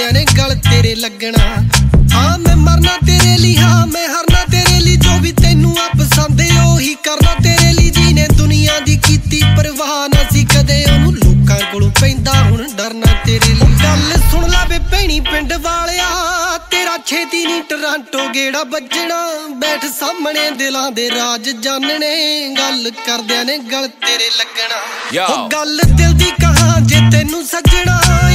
ਕਰਦਿਆਂ ਨੇ ਗਲ ਤੇਰੇ ਲੱਗਣਾ। ਹਾਂ ਮੈਂ ਮਰਨਾ ਤੇਰੇ ਲਈ, ਹਾਂ ਮੈਂ ਹਰਨਾ ਤੇਰੇ ਲਈ, ਜੋ ਵੀ ਤੈਨੂੰ ਆ ਪਸੰਦ ਉਹੀ ਕਰਨਾ ਤੇਰੇ ਲਈ। ਜਿਹਨੇ ਦੁਨੀਆ ਦੀ ਕੀਤੀ ਪਰਵਾਹ ਨਾ ਸੀ ਕਦੇ, ਉਹਨੂੰ ਲੋਕਾਂ ਕੋਲੋਂ ਪੈਂਦਾ ਹੁਣ ਡਰਨਾ ਤੇਰੇ ਲਈ। ਗੱਲ ਸੁਣ ਲਾ ਵੇ ਭੈਣੀ ਪਿੰਡ ਵਾਲਿਆ, ਤੇਰਾ ਛੇਤੀ ਨੀ ਟਰਾਂਟੋ ਗੇੜਾ ਵੱਜਣਾ। ਬੈਠ ਸਾਹਮਣੇ ਦਿਲਾਂ ਦੇ ਰਾਜ ਜਾਣਨੇ, ਗੱਲ ਕਰਦਿਆਂ ਨੇ ਗਲ ਤੇਰੇ ਲੱਗਣਾ। ਉਹ ਗੱਲ ਦਿਲ ਦੀ ਕਹਾਂ ਜੇ ਤੈਨੂੰ ਸੱਜਣਾ,